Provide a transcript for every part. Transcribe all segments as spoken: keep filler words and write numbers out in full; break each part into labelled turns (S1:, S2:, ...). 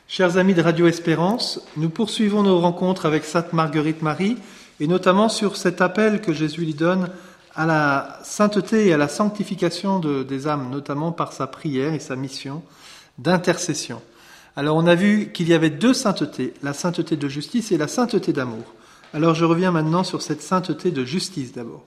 S1: Chers amis de Radio Espérance, nous poursuivons nos rencontres avec Sainte Marguerite Marie et notamment sur cet appel que Jésus lui donne à la sainteté et à la sanctification de, des âmes, notamment par sa prière et sa mission d'intercession. Alors on a vu qu'il y avait deux saintetés, la sainteté de justice et la sainteté d'amour. Alors je reviens maintenant sur cette sainteté de justice d'abord.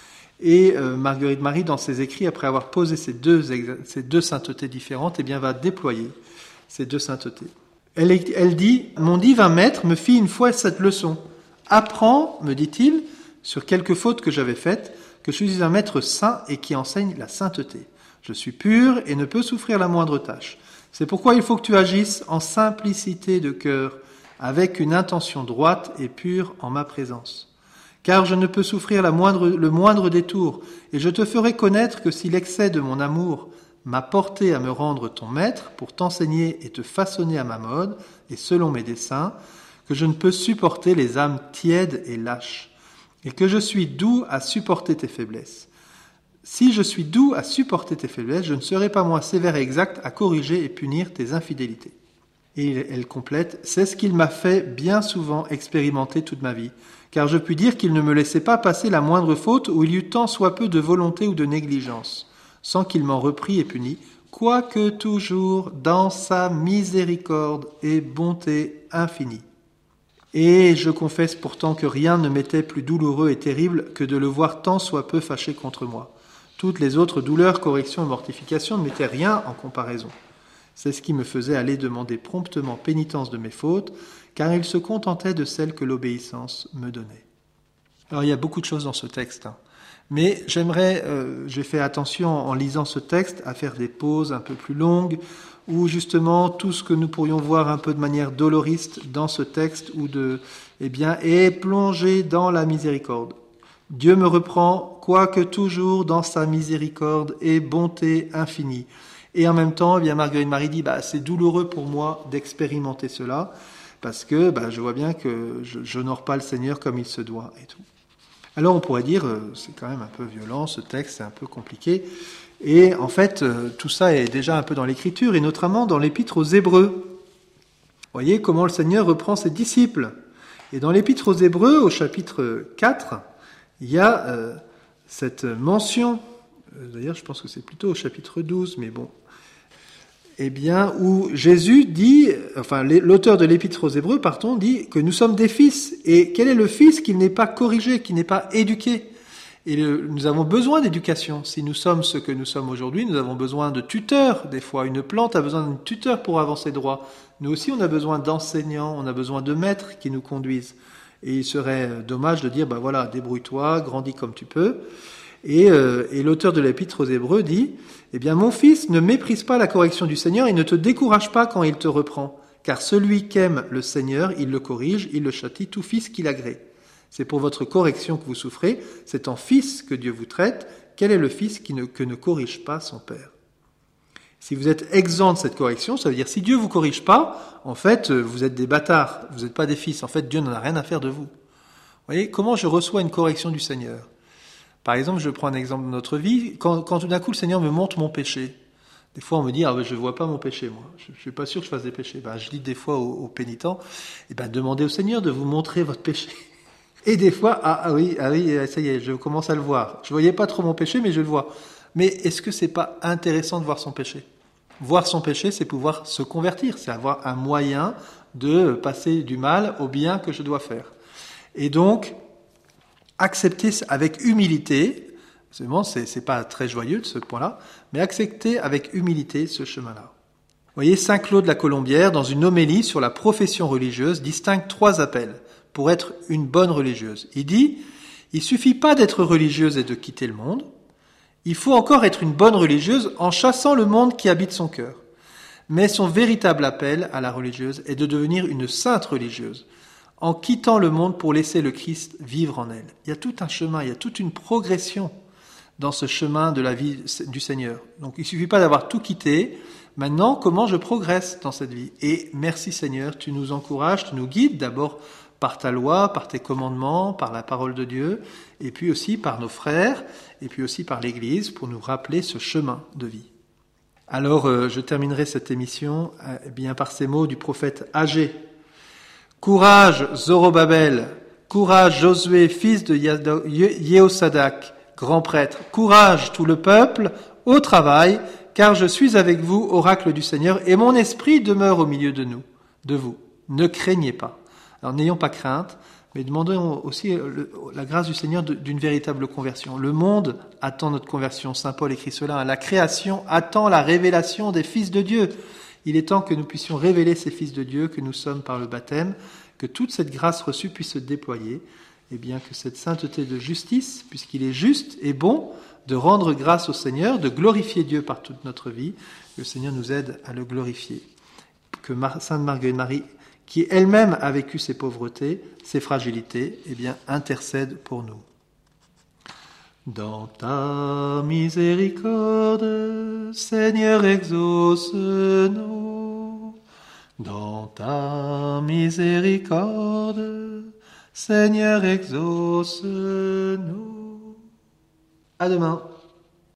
S1: Et euh, Marguerite Marie, dans ses écrits, après avoir posé ces deux, ces deux saintetés différentes, eh bien, va déployer ces deux saintetés. Elle, elle dit « Mon divin maître me fit une fois cette leçon. Apprends, me dit-il, sur quelques fautes que j'avais faites, que je suis un maître saint et qui enseigne la sainteté. Je suis pur et ne peux souffrir la moindre tâche. C'est pourquoi il faut que tu agisses en simplicité de cœur, avec une intention droite et pure en ma présence. Car je ne peux souffrir la moindre, le moindre détour, et je te ferai connaître que si l'excès de mon amour m'a porté à me rendre ton maître pour t'enseigner et te façonner à ma mode et selon mes desseins, que je ne peux supporter les âmes tièdes et lâches, et que je suis doux à supporter tes faiblesses. Si je suis doux à supporter tes faiblesses, je ne serai pas moins sévère et exact à corriger et punir tes infidélités. Et elle complète, c'est ce qu'il m'a fait bien souvent expérimenter toute ma vie, car je puis dire qu'il ne me laissait pas passer la moindre faute où il y eut tant soit peu de volonté ou de négligence, sans qu'il m'en reprît et punît, quoique toujours dans sa miséricorde et bonté infinie. Et je confesse pourtant que rien ne m'était plus douloureux et terrible que de le voir tant soit peu fâché contre moi. Toutes les autres douleurs, corrections et mortifications ne m'étaient rien en comparaison. C'est ce qui me faisait aller demander promptement pénitence de mes fautes, car il se contentait de celles que l'obéissance me donnait. Alors il y a beaucoup de choses dans ce texte, hein. Mais j'aimerais, euh, j'ai fait attention en lisant ce texte à faire des pauses un peu plus longues, où justement tout ce que nous pourrions voir un peu de manière doloriste dans ce texte, ou de, eh bien, est plongé dans la miséricorde. Dieu me reprend, quoique toujours dans sa miséricorde et bonté infinie. Et en même temps, eh bien, Marguerite Marie dit, bah, c'est douloureux pour moi d'expérimenter cela, parce que bah, je vois bien que je, je n'honore pas le Seigneur comme il se doit et tout. Alors on pourrait dire, euh, c'est quand même un peu violent, ce texte, c'est un peu compliqué. Et en fait, euh, tout ça est déjà un peu dans l'Écriture, et notamment dans l'Épître aux Hébreux. Vous voyez comment le Seigneur reprend ses disciples. Et dans l'Épître aux Hébreux, au chapitre quatre, il y a euh, cette mention, d'ailleurs je pense que c'est plutôt au chapitre douze, mais bon, eh bien, où Jésus dit, enfin l'auteur de l'Épître aux Hébreux, pardon, dit que nous sommes des fils. Et quel est le fils qui n'est pas corrigé, qui n'est pas éduqué ? Et le, nous avons besoin d'éducation. Si nous sommes ce que nous sommes aujourd'hui, nous avons besoin de tuteurs. Des fois, une plante a besoin d'un tuteur pour avancer droit. Nous aussi, on a besoin d'enseignants, on a besoin de maîtres qui nous conduisent. Et il serait dommage de dire, ben voilà, débrouille-toi, grandis comme tu peux. Et, euh, et l'auteur de l'Épître aux Hébreux dit, eh bien, mon fils, ne méprise pas la correction du Seigneur et ne te décourage pas quand il te reprend. Car celui qu'aime le Seigneur, il le corrige, il le châtie, tout fils qu'il agrée. C'est pour votre correction que vous souffrez, c'est en fils que Dieu vous traite. Quel est le fils qui ne, que ne corrige pas son père ? Si vous êtes exempt de cette correction, ça veut dire si Dieu vous corrige pas, en fait, vous êtes des bâtards, vous n'êtes pas des fils. En fait, Dieu n'en a rien à faire de vous. Vous voyez, comment je reçois une correction du Seigneur ? Par exemple, je prends un exemple de notre vie, quand, quand tout d'un coup le Seigneur me montre mon péché. Des fois on me dit, ah ben, je ne vois pas mon péché moi, je ne suis pas sûr que je fasse des péchés. Ben, je dis des fois aux, aux pénitents, eh ben, demandez au Seigneur de vous montrer votre péché. Et des fois, ah, ah oui, ah oui, ça y est, je commence à le voir. Je ne voyais pas trop mon péché, mais je le vois. Mais est-ce que c'est pas intéressant de voir son péché ? Voir son péché, c'est pouvoir se convertir, c'est avoir un moyen de passer du mal au bien que je dois faire. Et donc, accepter avec humilité, seulement c'est, c'est pas très joyeux de ce point-là, mais accepter avec humilité ce chemin-là. Vous voyez, saint Claude la Colombière, dans une homélie sur la profession religieuse, distingue trois appels pour être une bonne religieuse. Il dit, il suffit pas d'être religieuse et de quitter le monde, il faut encore être une bonne religieuse en chassant le monde qui habite son cœur. Mais son véritable appel à la religieuse est de devenir une sainte religieuse, en quittant le monde pour laisser le Christ vivre en elle. Il y a tout un chemin, il y a toute une progression dans ce chemin de la vie du Seigneur. Donc il ne suffit pas d'avoir tout quitté. Maintenant, comment je progresse dans cette vie ? Et merci Seigneur, tu nous encourages, tu nous guides d'abord par ta loi, par tes commandements, par la parole de Dieu, et puis aussi par nos frères, et puis aussi par l'Église, pour nous rappeler ce chemin de vie. Alors, euh, je terminerai cette émission euh, eh bien par ces mots du prophète Agé. Courage, Zorobabel, courage, Josué, fils de Yehosadak, grand prêtre, courage, tout le peuple, au travail, car je suis avec vous, oracle du Seigneur, et mon esprit demeure au milieu de nous, de vous. Ne craignez pas. Alors, n'ayons pas crainte, mais demandons aussi le, la grâce du Seigneur de, d'une véritable conversion. Le monde attend notre conversion. Saint Paul écrit cela. La création attend la révélation des fils de Dieu. Il est temps que nous puissions révéler ces fils de Dieu que nous sommes par le baptême, que toute cette grâce reçue puisse se déployer, et bien que cette sainteté de justice, puisqu'il est juste et bon de rendre grâce au Seigneur, de glorifier Dieu par toute notre vie, que le Seigneur nous aide à le glorifier. Que Mar- Sainte Marguerite Marie, qui elle-même a vécu ses pauvretés, ses fragilités, eh bien, intercède pour nous. Dans ta miséricorde, Seigneur, exauce-nous. Dans ta miséricorde, Seigneur, exauce-nous. À demain.